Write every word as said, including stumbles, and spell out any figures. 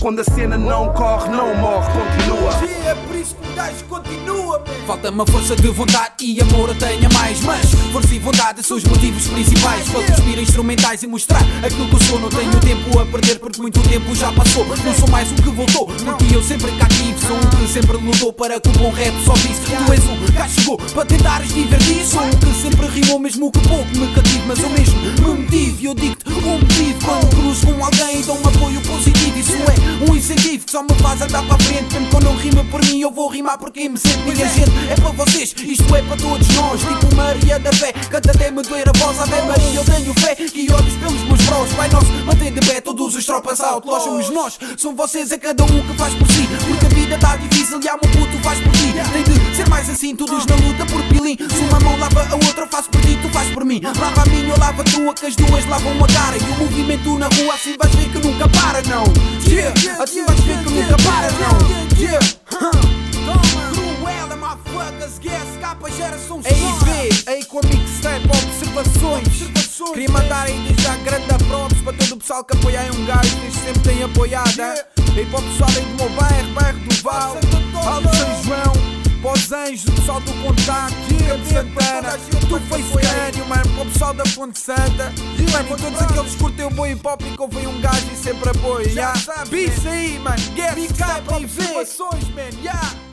Quando a cena não corre, não morre, continua. É por isso que o gajo continua, man. Falta-me a força de vontade e amor eu tenho mais. Mas força e vontade são os motivos principais para cuspir instrumentais e mostrar aquilo que eu sou. Não tenho tempo a perder porque muito tempo já passou. Não sou mais um que voltou, porque eu sempre cativo. Sou um que sempre lutou para que o bom rap só visse. Tu és um que chegou para tentares divertir. Sou um que sempre rimou mesmo que pouco me cative. Mas eu mesmo me motivo e eu digo-te um motivo. Quando cruzo com alguém dou um apoio positivo. Isso é um incentivo que só me faz andar para a frente. Mesmo que eu não rima por mim, eu vou rimar por quem me sente. Minha gente, é para vocês, isto é para todos nós. Tipo Maria da Fé, canta até me doer a voz. Ave Maria, eu tenho fé que olhos pelos meus bros. Pai nosso, mantém de pé todos os tropas outlaws. Somos nós, são vocês, é cada um que faz por si. Porque a vida tá difícil e há um puto faz por ti. Tem de ser mais assim, todos na luta por pilim. Se uma mão lava a outra, eu faço por ti, tu faz por mim. Lava a minha, eu lavo a tua, que as duas lavam a cara. E o movimento na rua, assim vais ver que nunca para, não. Yeah, assim vais ver que nunca para, não. Yeah, Cruella, motherfuckers, guess, capa, geração aí vê, aí com a mixtape, observações. Queria mandar aí desde já grande props para todo o pessoal que apoia aí um gajo, desde sempre tem apoiado. E para o pessoal aí do meu bairro, bairro do Val, Alto São João, para os anjos, o pessoal do Contacto, Campo Santana, do Face Crânio, mano, para o pessoal da Fonte Santa, e mano, e todos aqueles que curtem o bom hip hop e que ouvem um gajo e sempre apoio. Yeah. Isso aí, mano, guess, capa e vê. man, yeah.